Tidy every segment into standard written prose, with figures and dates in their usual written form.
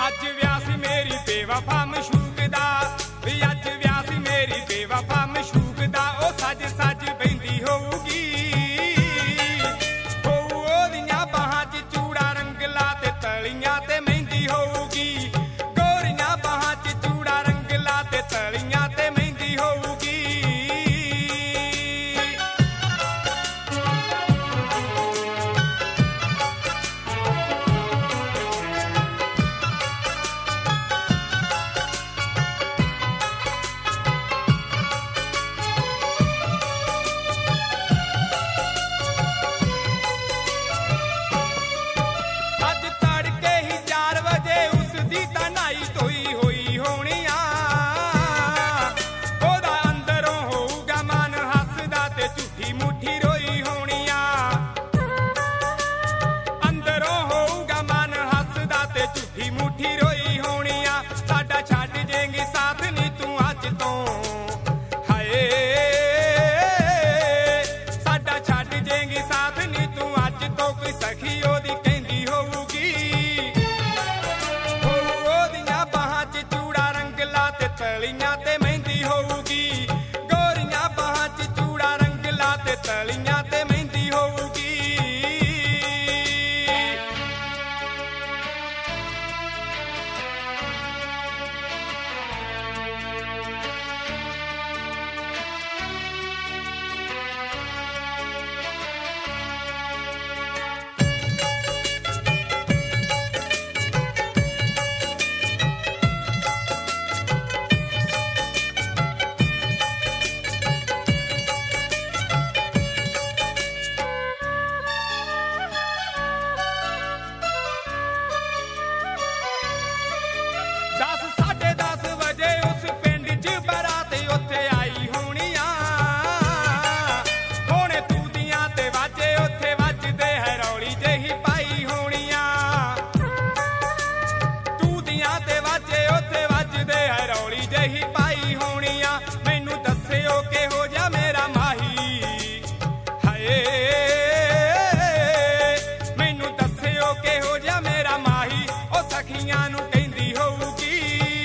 अज विआह सी मेरी बेवफा मशूक दा, अज विआह सी मेरी बेवफा मशूक दा। ओ सज सज बहिंदी होऊगी, होऊ ओदियां बाहां च चूड़ा रंगला ते तलियां ते मेहंदी होऊगी। गोरियां बाहां च चूड़ा रंगला ते तलियां ते मेहंदी होऊगी। तलियां ते मेहंदी होऊगी। गोरियां बाहां च चूड़ा रंगला ते तलियां ते मेहंदी होऊगी। मैनू दस्सिओ किहो जिहा मेरा माही, हाए मैनू दस्सिओ किहो जिहा मेरा माही। ओ सखियां नू कहंदी होऊगी,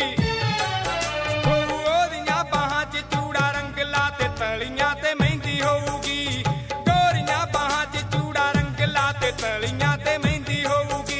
होऊ ओदियां बाहां च चूड़ा रंगला ते तलियां ते मेहंदी होऊगी। गोरियां बाहां च चूड़ा रंगला ते तलियां ते मेहंदी होऊगी।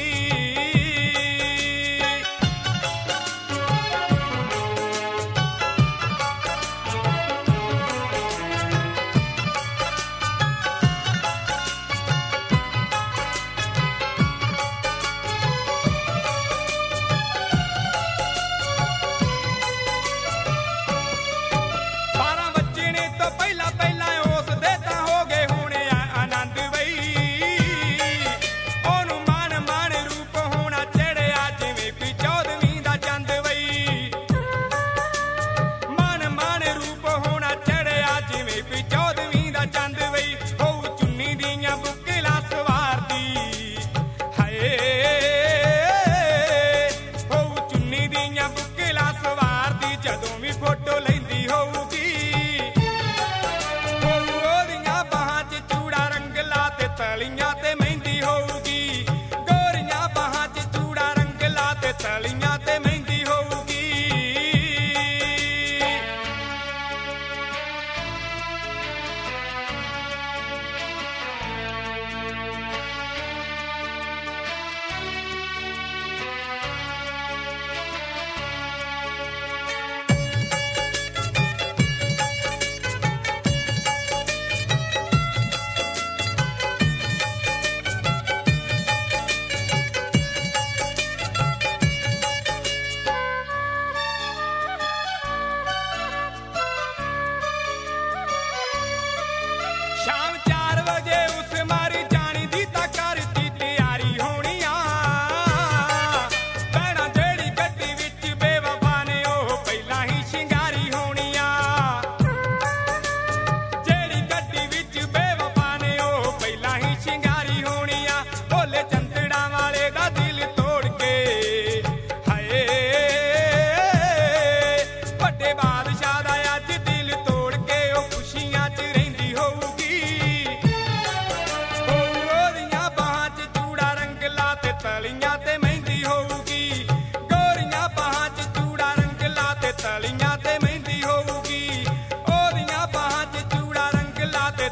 फोटो लैंदी होऊगी, होऊ ओदियां बाहां च चूड़ा रंगला ते तलियां ते मेहंदी होऊगी। गोरियां बाहां च चूड़ा रंगला ते तलियां ते मेहंदी होऊगी।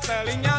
ਤਲੀਆਂ